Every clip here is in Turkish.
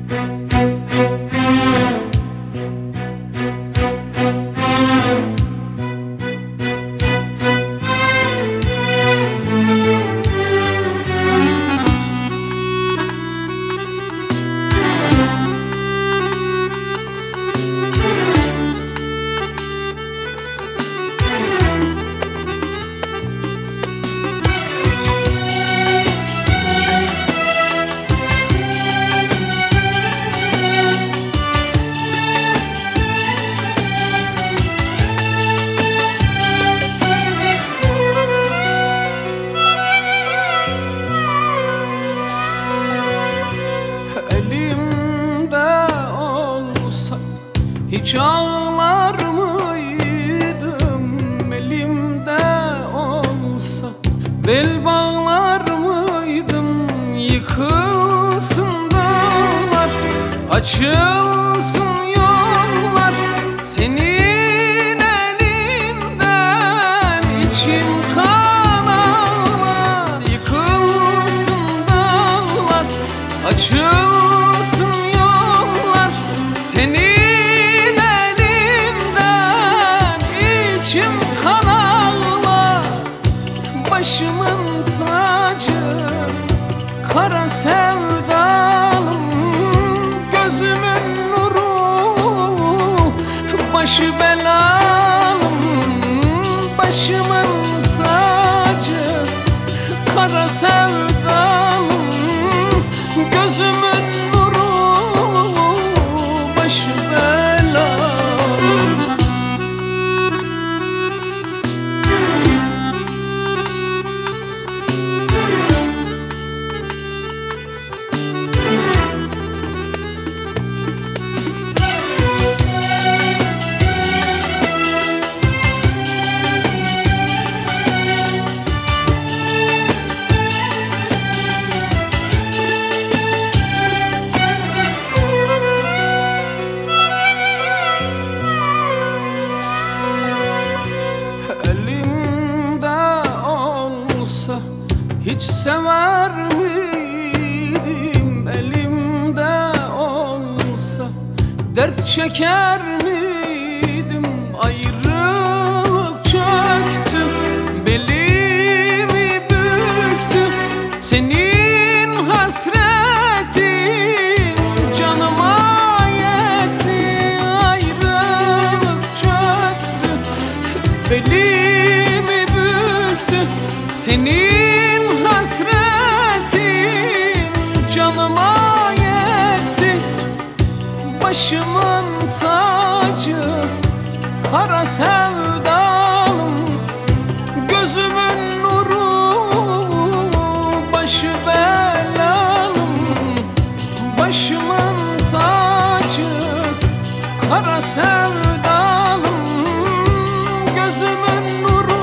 Hiç ağlar mıydım? Elimde olsa bel bağlar mıydım? Yıkılsın dağlar, açılsın yollar, senin elinden içim kan ağlar. Yıkılsın dağlar, açılsın yollar, senin kan ağlar. Başımın tacı, kara sevdalım, gözümün nuru, başı belalım. Başımın tacı, kara sevdalım, gözümün nuru, başı belalım. Hiç sever miydim? Elimde olsa dert çeker miydim? Ayrılık çöktü, belimi büktü, senin hasretin canıma yetti. Ayrılık çöktü, belimi büktü, senin hasretin canıma yetti. Başımın tacı, kara sevdalım, gözümün nuru, başı belalım. Başımın tacı, kara sevdalım, gözümün nuru,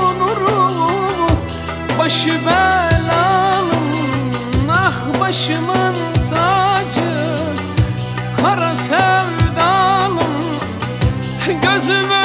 başı belalım. Ah başımın tacı, kara sevdalım, gözümün